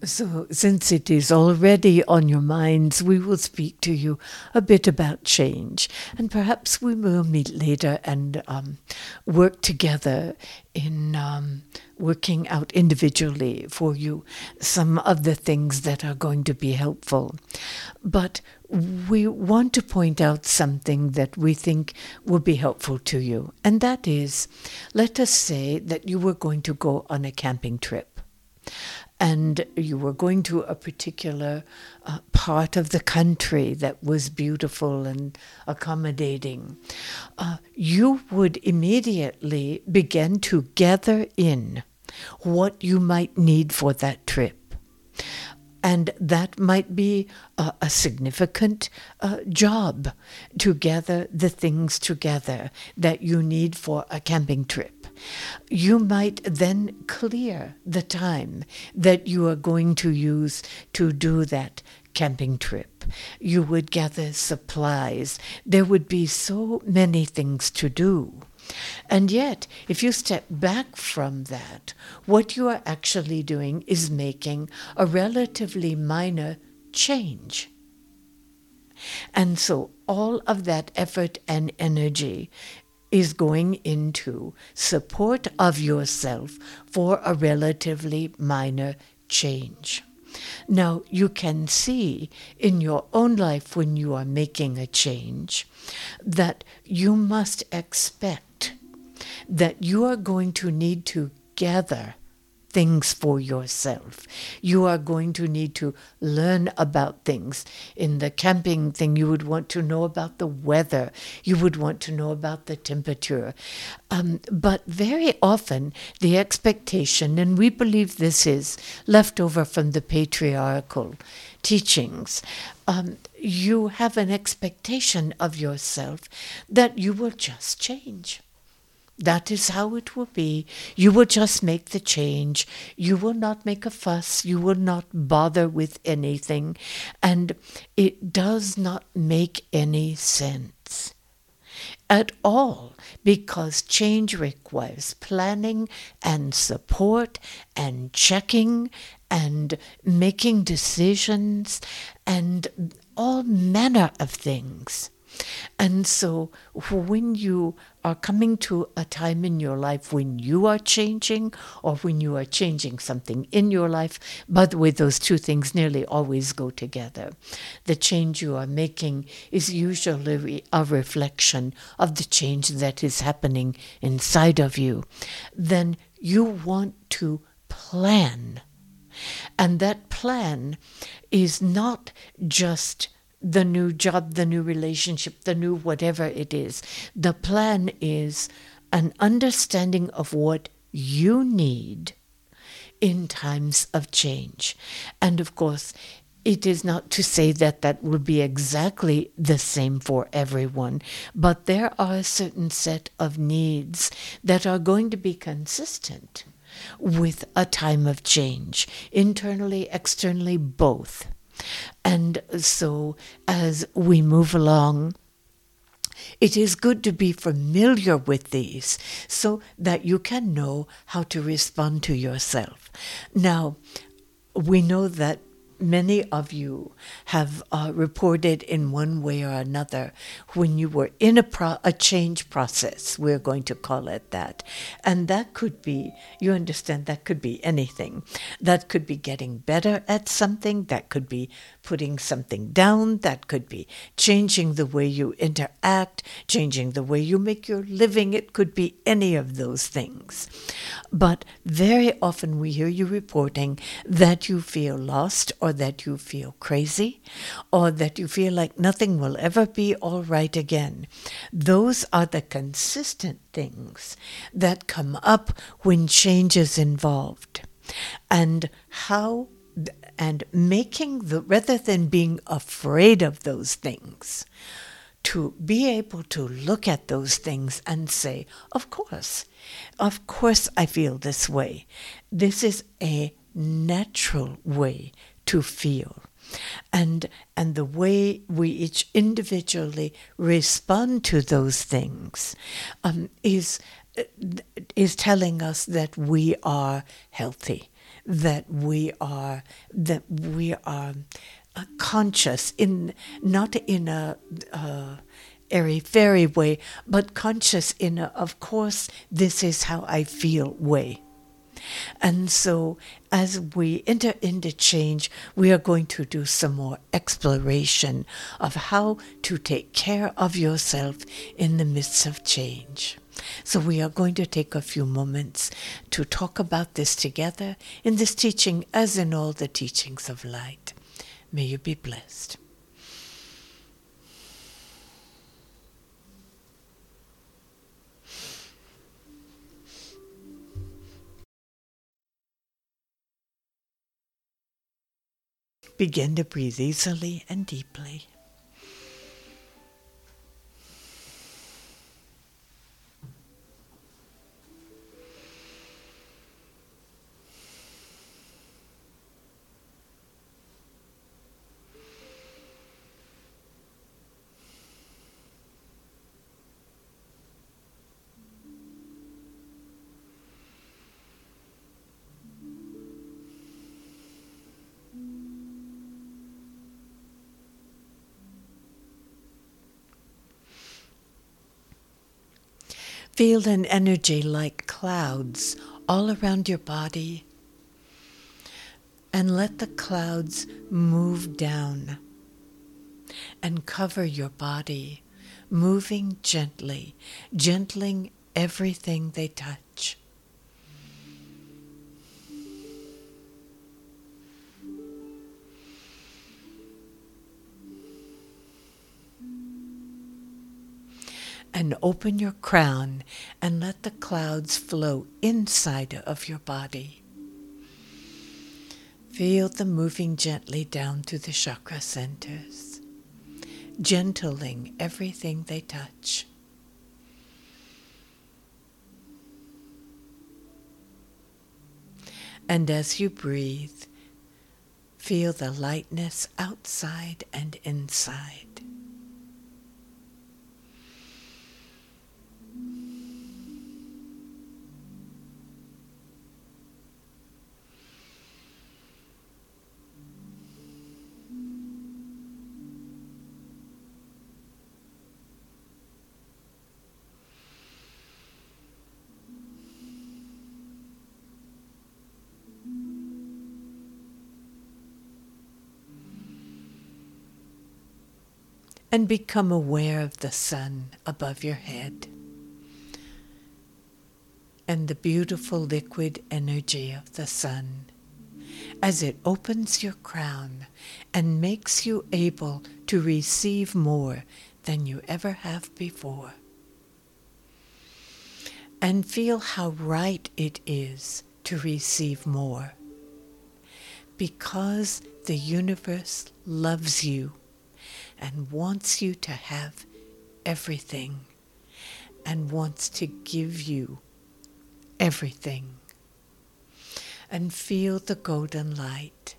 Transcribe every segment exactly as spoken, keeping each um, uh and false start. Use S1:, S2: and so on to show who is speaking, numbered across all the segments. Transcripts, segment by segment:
S1: So, since it is already on your minds, we will speak to you a bit about change. And perhaps we will meet later and um, work together in um, working out individually for you some of the things that are going to be helpful. But we want to point out something that we think will be helpful to you. And that is, let us say that you were going to go on a camping trip. And you were going to a particular uh, part of the country that was beautiful and accommodating. Uh, you would immediately begin to gather in what you might need for that trip. And that might be a, a significant uh, job to gather the things together that you need for a camping trip. You might then clear the time that you are going to use to do that camping trip. You would gather supplies. There would be so many things to do. And yet, if you step back from that, what you are actually doing is making a relatively minor change. And so all of that effort and energy is going into support of yourself for a relatively minor change. Now, you can see in your own life when you are making a change that you must expect that you are going to need to gather things for yourself. You are going to need to learn about things. In the camping thing, you would want to know about the weather. You would want to know about the temperature. Um, but very often, the expectation, and we believe this is left over from the patriarchal teachings, um, you have an expectation of yourself that you will just change. That is how it will be. You will just make the change. You will not make a fuss. You will not bother with anything. And it does not make any sense at all, because change requires planning and support and checking and making decisions and all manner of things. And so when you are coming to a time in your life when you are changing or when you are changing something in your life, by the way, those two things nearly always go together. The change you are making is usually a reflection of the change that is happening inside of you. Then you want to plan. And that plan is not just the new job, the new relationship, the new whatever it is. The plan is an understanding of what you need in times of change. And of course, it is not to say that that will be exactly the same for everyone, but there are a certain set of needs that are going to be consistent with a time of change, internally, externally, both. And so as we move along, it is good to be familiar with these so that you can know how to respond to yourself. Now, we know that many of you have uh, reported in one way or another when you were in a, pro- a change process, we're going to call it that. And that could be, you understand, that could be anything. That could be getting better at something, that could be putting something down, that could be changing the way you interact, changing the way you make your living. It could be any of those things. But very often we hear you reporting that you feel lost, or that you feel crazy, or that you feel like nothing will ever be all right again. Those are the consistent things that come up when change is involved. And how, and making the, rather than being afraid of those things, to be able to look at those things and say, of course, of course I feel this way. This is a natural way to feel. And and the way we each individually respond to those things um, is is telling us that we are healthy, that we are that we are uh, conscious in not in a uh, airy fairy way, but conscious in a, of course, this is how I feel way. And so as we enter into change, we are going to do some more exploration of how to take care of yourself in the midst of change. So we are going to take a few moments to talk about this together in this teaching, as in all the teachings of light. May you be blessed. Begin to breathe easily and deeply. Feel an energy like clouds all around your body, and let the clouds move down and cover your body, moving gently, gentling everything they touch. And open your crown and let the clouds flow inside of your body. Feel them moving gently down through the chakra centers, gentling everything they touch. And as you breathe, feel the lightness outside and inside. And become aware of the sun above your head and the beautiful liquid energy of the sun as it opens your crown and makes you able to receive more than you ever have before. And feel how right it is to receive more, because the universe loves you and wants you to have everything, and wants to give you everything. And feel the golden light.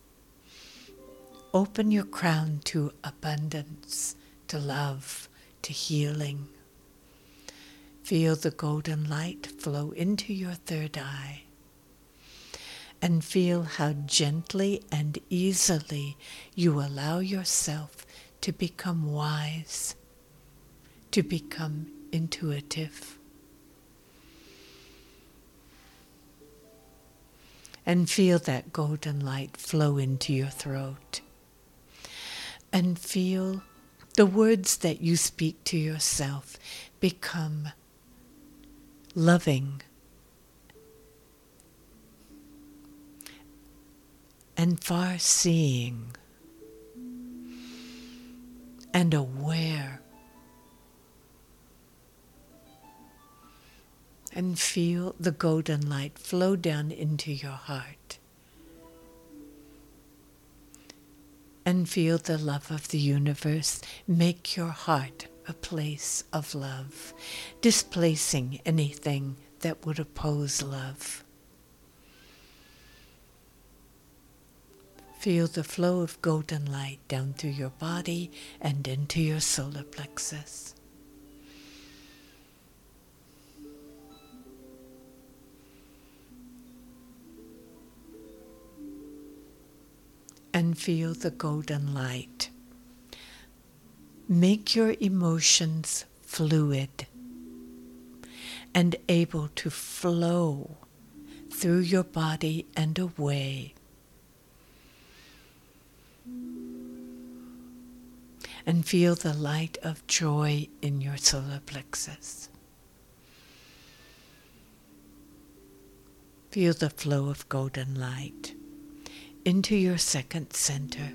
S1: Open your crown to abundance, to love, to healing. Feel the golden light flow into your third eye. And feel how gently and easily you allow yourself to become wise, to become intuitive. And feel that golden light flow into your throat. And feel the words that you speak to yourself become loving and far-seeing and aware, and feel the golden light flow down into your heart, and feel the love of the universe make your heart a place of love, displacing anything that would oppose love. Feel the flow of golden light down through your body and into your solar plexus. and feel the golden light. Make your emotions fluid and able to flow through your body and away. And feel the light of joy in your solar plexus. Feel the flow of golden light into your second center.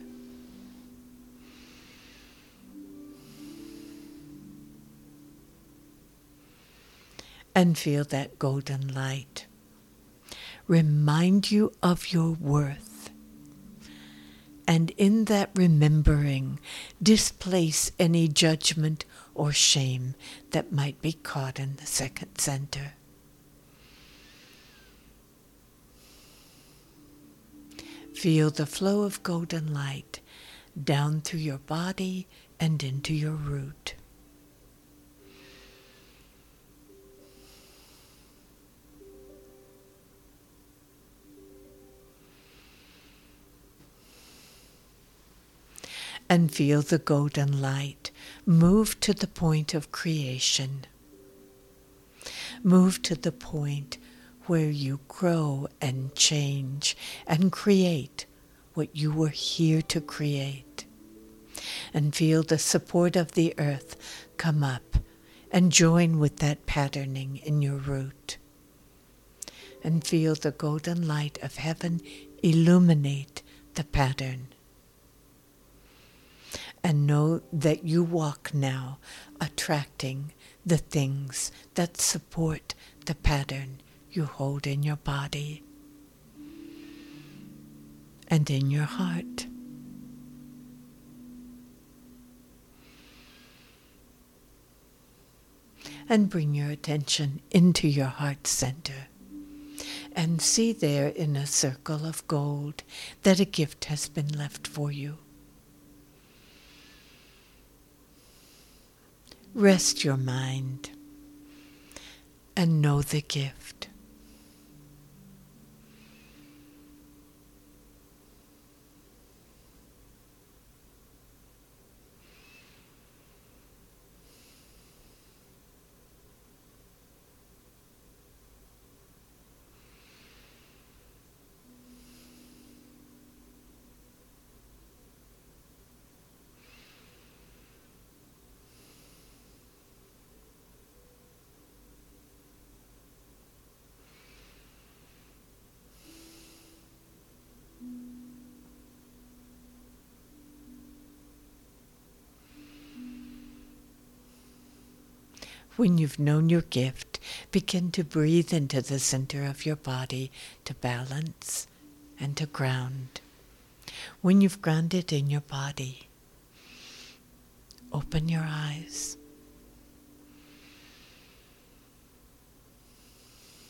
S1: And feel that golden light remind you of your worth. And in that remembering, displace any judgment or shame that might be caught in the second center. Feel the flow of golden light down through your body and into your root. And feel the golden light move to the point of creation. Move to the point where you grow and change and create what you were here to create. And feel the support of the earth come up and join with that patterning in your root. And feel the golden light of heaven illuminate the pattern. And know that you walk now attracting the things that support the pattern you hold in your body and in your heart. And bring your attention into your heart center and see there in a circle of gold that a gift has been left for you. Rest your mind and know the gift. When you've known your gift, begin to breathe into the center of your body to balance and to ground. When you've grounded in your body, open your eyes